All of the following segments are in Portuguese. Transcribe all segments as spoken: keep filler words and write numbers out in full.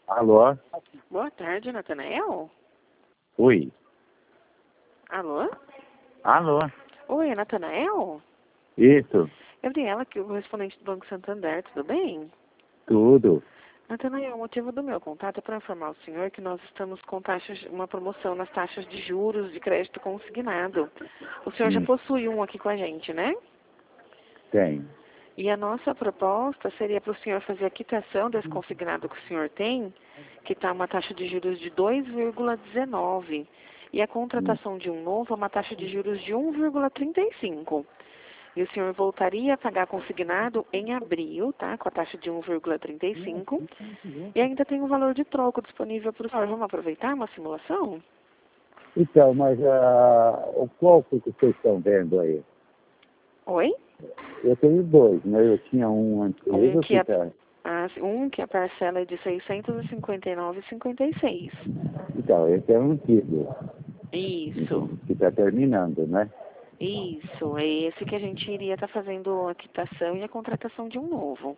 Alô? Boa tarde, Natanael. Oi. Alô? Alô? Oi, é Natanael? Isso, Gabriela, aqui, o correspondente do Banco Santander, tudo bem? tudo. Natanael, o motivo do meu contato é para informar o senhor que nós estamos com taxas, uma promoção nas taxas de juros de crédito consignado. O senhor já Hum, possui um aqui com a gente, né? tem. E a nossa proposta seria para o senhor fazer a quitação desse consignado que o senhor tem, que está uma taxa de juros de dois vírgula dezenove. E a Hum, contratação de um novo é uma taxa de juros de um vírgula trinta e cinco. E o senhor voltaria a pagar consignado em abril, tá? Com a taxa de um vírgula trinta e cinco. E ainda tem um valor de troco disponível para o senhor. Vamos aproveitar uma simulação? Então, mas uh, o qual que vocês estão vendo aí? Oi? Eu tenho dois, né? Eu tinha um Um antigo que que a, tá. a- um que a parcela é de seiscentos e cinquenta e nove vírgula cinquenta e seis. Então, esse é o antigo, Isso. entende? Que está terminando, né? Isso, é esse que a gente iria estar fazendo a quitação e a contratação de um novo.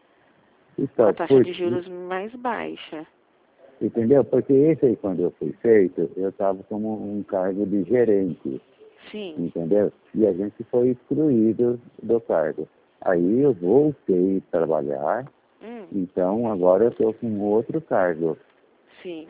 Com a Então, taxa por, de juros mais baixa. entendeu? Porque esse aí, quando eu fui feito, eu estava como um cargo de gerente, Sim. entendeu? E a gente foi excluído do cargo. Aí eu voltei a trabalhar. Hum, Então, agora eu estou com outro cargo, sim.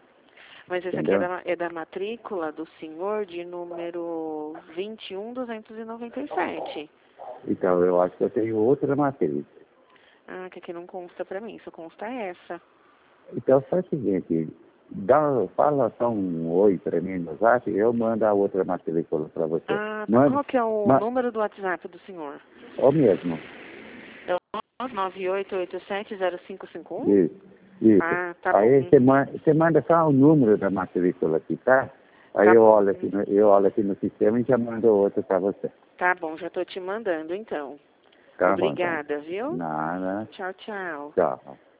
Mas esse aqui é entendeu? da, é da matrícula do senhor de número vinte e um duzentos e noventa e sete. Então, eu acho que eu tenho outra matriz. Ah, que aqui não consta pra mim, só consta essa. Então, faz o seguinte, dá, fala só um oi para mim no zap, eu mando a outra matrícula para você. Ah, tá. Manda, Qual que é o ma, número do WhatsApp do senhor? ou mesmo, É o nove oito oito sete zero cinco cinco um? isso, isso. Ah, tá bom. Aí você Uhum. manda, você manda só o número da matrícula aqui, tá? Aí Tá eu bom. olho aqui no, eu olho aqui no sistema e já mando outra para você. Tá bom, já tô te mandando então. Tá bom, então. Obrigada, viu? Nada, Tchau, tchau. tchau.